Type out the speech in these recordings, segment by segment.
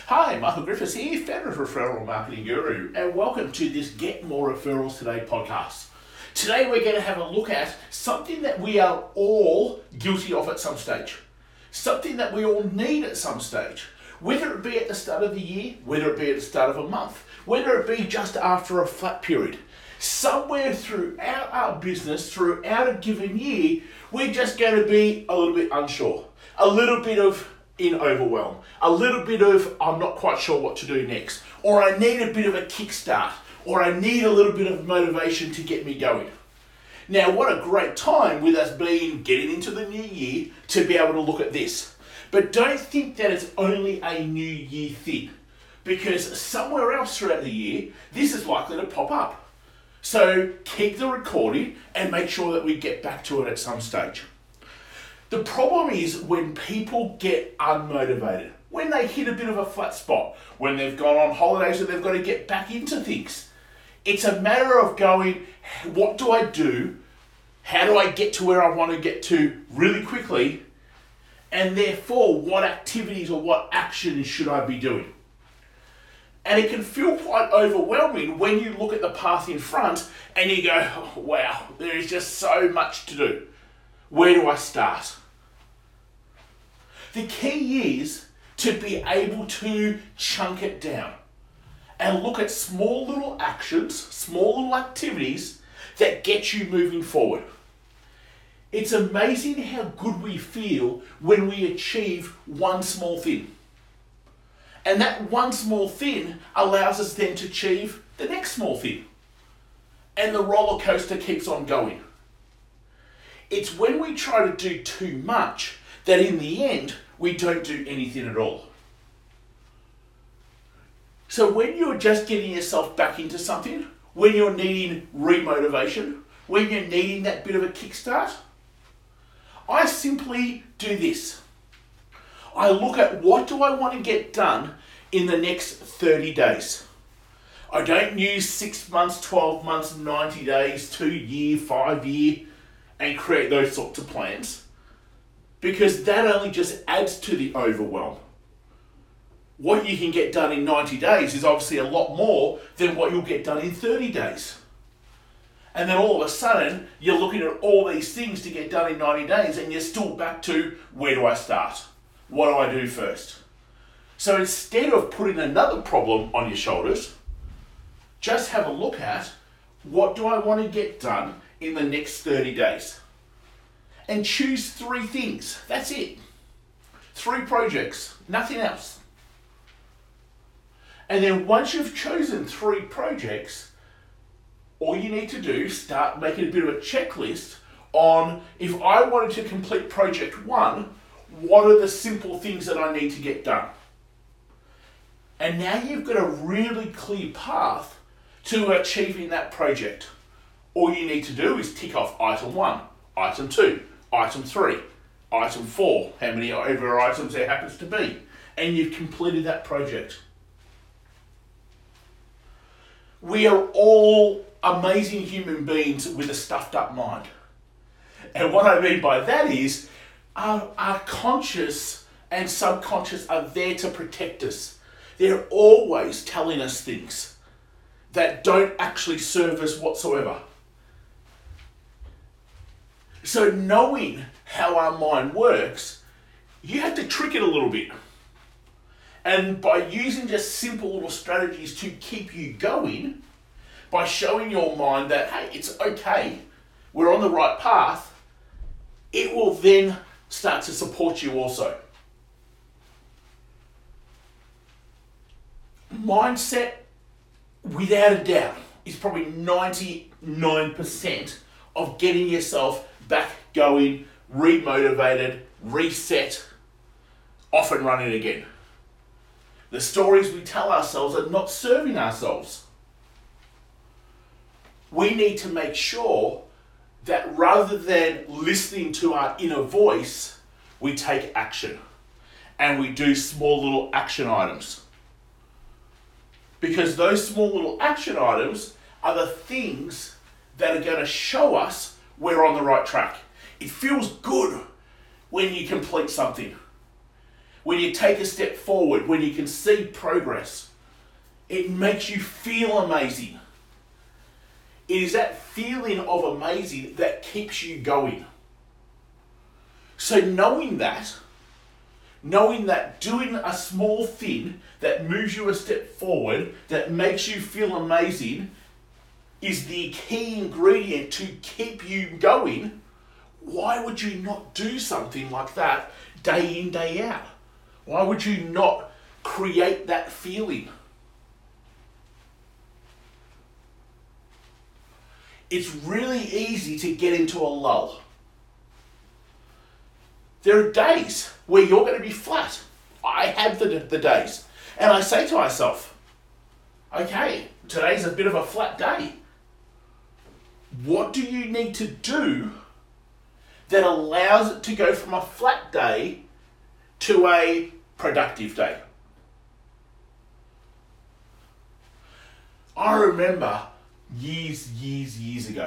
Hi, Michael Griffiths here, founder of Referral Marketing Guru, and welcome to this Get More Referrals Today podcast. Today we're going to have a look at something that we are all guilty of at some stage. Something that we all need at some stage. Whether it be at the start of the year, whether it be at the start of a month, whether it be just after a flat period. Somewhere throughout our business, throughout a given year, we're just going to be a little bit unsure. A little bit of in overwhelm. A little bit of, I'm not quite sure what to do next. Or I need a bit of a kickstart. Or I need a little bit of motivation to get me going. Now, what a great time with us getting into the new year to be able to look at this. But don't think that it's only a new year thing. Because somewhere else throughout the year, this is likely to pop up. So keep the recording and make sure that we get back to it at some stage. The problem is when people get unmotivated, when they hit a bit of a flat spot, when they've gone on holidays and they've got to get back into things. It's a matter of going, what do I do? How do I get to where I want to get to really quickly? And therefore, what activities or what actions should I be doing? And it can feel quite overwhelming when you look at the path in front and you go, oh, wow, there is just so much to do. Where do I start? The key is to be able to chunk it down and look at small little actions, small little activities that get you moving forward. It's amazing how good we feel when we achieve one small thing. And that one small thing allows us then to achieve the next small thing. And the roller coaster keeps on going. It's when we try to do too much that in the end, we don't do anything at all. So when you're just getting yourself back into something, when you're needing remotivation, when you're needing that bit of a kickstart, I simply do this. I look at what do I want to get done in the next 30 days. I don't use 6 months, 12 months, 90 days, 2 year, 5 year, and create those sorts of plans. Because that only just adds to the overwhelm. What you can get done in 90 days is obviously a lot more than what you'll get done in 30 days. And then all of a sudden, you're looking at all these things to get done in 90 days and you're still back to, where do I start? What do I do first? So instead of putting another problem on your shoulders, just have a look at, what do I want to get done in the next 30 days? And choose 3 things. That's it. 3 projects, nothing else. And then once you've chosen 3 projects, all you need to do is start making a bit of a checklist on, if I wanted to complete project 1, what are the simple things that I need to get done? And now you've got a really clear path to achieving that project. All you need to do is tick off item 1, item 2, item 3, item 4, how many ever items there happens to be, and you've completed that project. We are all amazing human beings with a stuffed up mind. And what I mean by that is, our conscious and subconscious are there to protect us. They're always telling us things that don't actually serve us whatsoever. So knowing how our mind works, you have to trick it a little bit. And by using just simple little strategies to keep you going, by showing your mind that, hey, it's okay, we're on the right path, it will then start to support you also. Mindset, without a doubt, is probably 99% of getting yourself back going, remotivated, reset, off and running again. The stories we tell ourselves are not serving ourselves. We need to make sure that rather than listening to our inner voice, we take action and we do small little action items. Because those small little action items are the things that are going to show us we're on the right track. It feels good when you complete something. when you take a step forward, when you can see progress, it makes you feel amazing. It is that feeling of amazing that keeps you going. So knowing that doing a small thing that moves you a step forward, that makes you feel amazing, is the key ingredient to keep you going, why would you not do something like that day in, day out? Why would you not create that feeling? It's really easy to get into a lull. There are days where you're going to be flat. I have the days. And I say to myself, okay, today's a bit of a flat day. What do you need to do that allows it to go from a flat day to a productive day? I remember years ago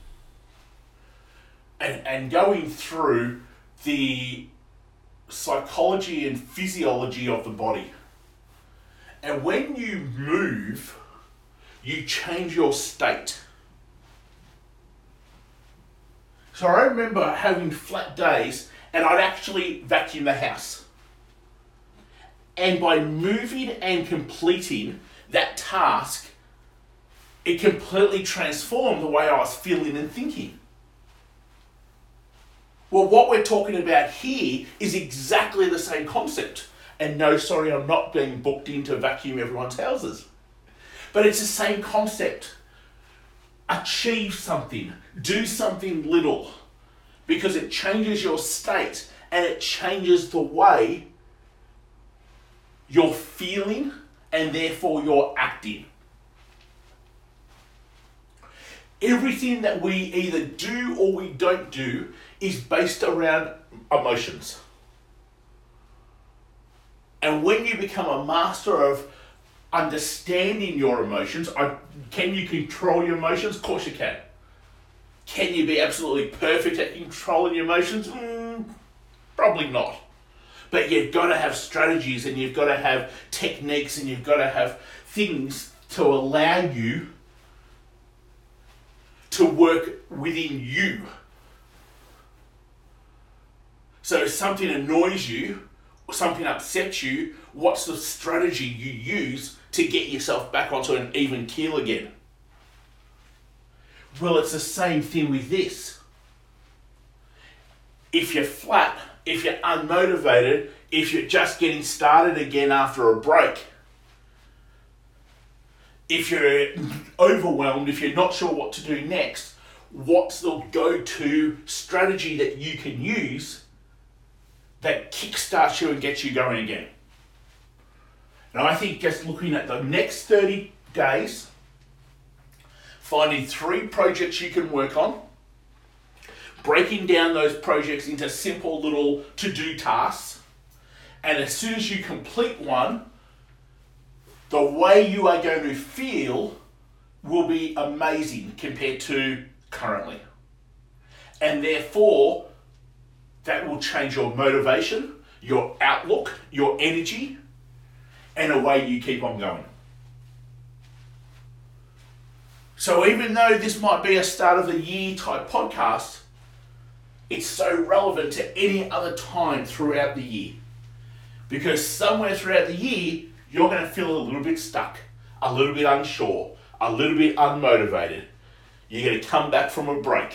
and going through the psychology and physiology of the body. And when you move, you change your state. So I remember having flat days and I'd actually vacuum the house. And by moving and completing that task, it completely transformed the way I was feeling and thinking. Well, what we're talking about here is exactly the same concept. And no, sorry, I'm not being booked in to vacuum everyone's houses. But it's the same concept. Achieve something. Do something little. Because it changes your state and it changes the way you're feeling and therefore you're acting. Everything that we either do or we don't do is based around emotions. And when you become a master of understanding your emotions, can you control your emotions? Of course you can. Can you be absolutely perfect at controlling your emotions? Probably not. But you've got to have strategies and you've got to have techniques and you've got to have things to allow you to work within you. So if something annoys you, or something upsets you, what's the strategy you use to get yourself back onto an even keel again? Well, it's the same thing with this. If you're flat, if you're unmotivated, if you're just getting started again after a break, if you're overwhelmed, if you're not sure what to do next, what's the go-to strategy that you can use that kickstarts you and gets you going again? And I think just looking at the next 30 days, finding 3 projects you can work on, breaking down those projects into simple little to-do tasks, and as soon as you complete one, the way you are going to feel will be amazing compared to currently. And therefore, that will change your motivation, your outlook, your energy, and the way you keep on going. So even though this might be a start of the year type podcast, it's so relevant to any other time throughout the year. Because somewhere throughout the year, you're going to feel a little bit stuck, a little bit unsure, a little bit unmotivated. You're going to come back from a break.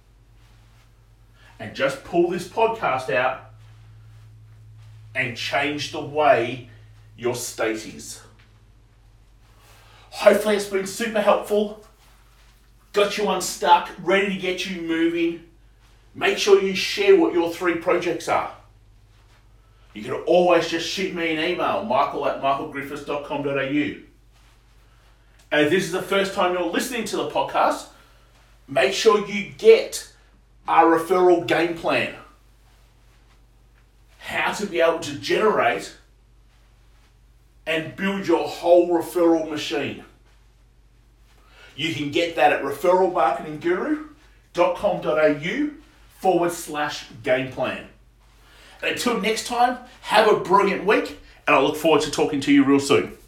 And just pull this podcast out and change the way your state is. Hopefully it's been super helpful, got you unstuck, ready to get you moving. Make sure you share what your 3 projects are. You can always just shoot me an email, michael@michaelgriffiths.com.au. And if this is the first time you're listening to the podcast, make sure you get our referral game plan. How to be able to generate and build your whole referral machine. You can get that at referralmarketingguru.com.au /game plan. And until next time, have a brilliant week, and I look forward to talking to you real soon.